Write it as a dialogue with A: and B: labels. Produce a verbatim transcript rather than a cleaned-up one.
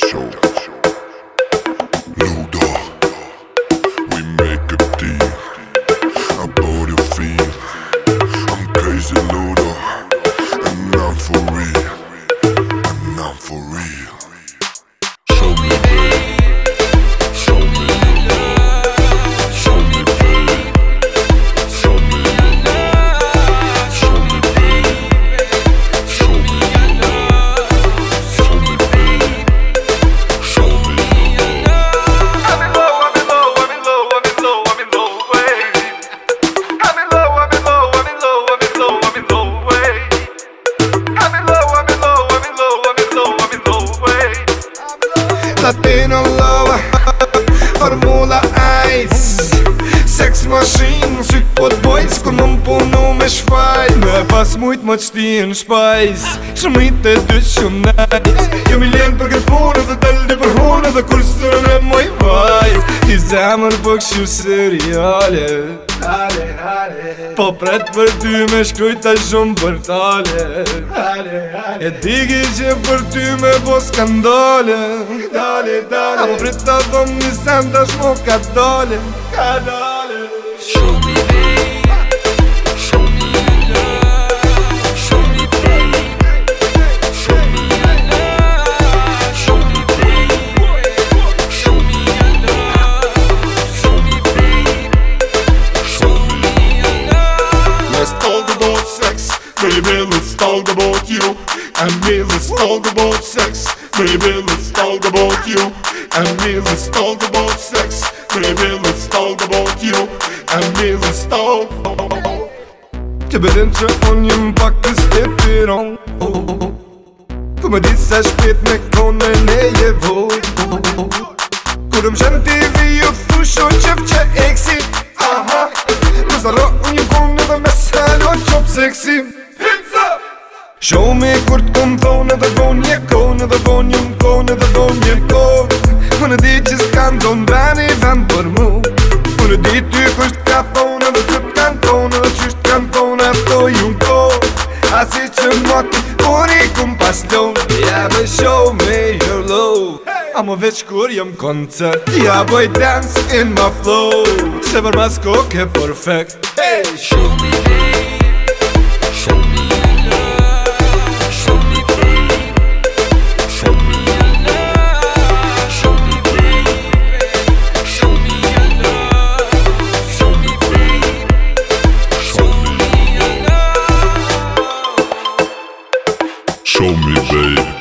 A: show. Ludo, we make a deal. I bought your feel. I'm crazy Ludo, and I'm for real, and I'm for real. Show me babe, show me your love. Show me babe, show me your love. Show me babe, show me your love. Show me babe, show me your love.
B: I'm in low, I'm in low, I'm in low, I'm in low, I'm in low, baby. I'm in low, I'm in low, I'm in low, I'm in low, I'm in low, baby. I'm in low, I'm in low, I'm in low, I'm in low, I'm in low, baby.
C: Latino love, Formula Ice. Sex machine, syk po t'bojt s'kur më m'punu me shfajt. Me pas mujt më q'ti në shpajs, shumit e dy shumë najs. Jo mi len për këtë punë dhe daldi për hunë dhe kur sërën e moj vaj. Ti zemër po këshu seriale, ale, ale. Po pret për ty me shkrujta shumë për tale, ale, ale. E digi që për ty me po skandale, dale, dale. A po prit ta dhëm një sen tash mo ka dale, ka dale.
A: Show me babe, show me your love. Show me babe, show me your love. Show me babe, show me your love. Show me babe, show me your love. Let's talk about sex, baby, let's talk about you and me. Let's talk about sex, baby, let's talk about you and me. Let's talk about sex, baby, let's talk about you and me. Let's talk.
C: Që bedin që unë jëm pak të stepiron, ku më di se shpet me kone ne je voj. Kur më shen T V ju thu sho qef që eksi, aha. Në zaro unë jëm kone dhe me salo qop seksi. Show me kur t'kom thonë edhe gon je kone dhe gon jëm kone dhe gon je kone. Unë di që s'kan thonë veni ven për mu. Unë di ty kusht ka thonë edhe që t'kan thonë edhe qysht kan thonë ato ju n'kone. Asi që moti unë i kum pas lonë. Ja me show me your love. A mo veç kur jëm koncert, ja boj dance in my flow. Se për mas koke perfect. Hey,
A: Show me babe, show me your love. Show me babe, show me your love. Show me babe, show me your love. Show me babe, show me your love. Show me babe.